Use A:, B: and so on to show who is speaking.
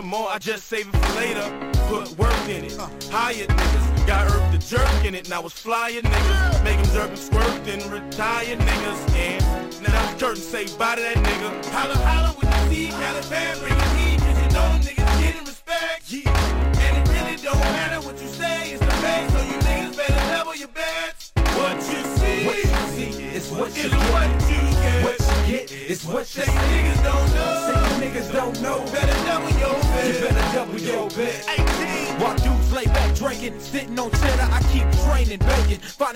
A: some more, I just save it for later. Put work in it, hired niggas. Got Earth the jerk in it, now it's flyer niggas. Make him jerk and squirt, then retire niggas. And now the curtain say bye to that nigga. Holla holla with the C, Caliban, bring it heat. Cause you know them niggas getting respect. Yeah. And it really don't matter what you say, it's the best. So you niggas better level your bets. What you see
B: is what you
A: get.
B: What you get is what you
A: say. Niggas don't know.
B: Say niggas don't know.
A: Better double your bet.
B: You better double your bet.
A: 18.
B: While dudes lay back drinking, sitting on cheddar, I keep training, begging.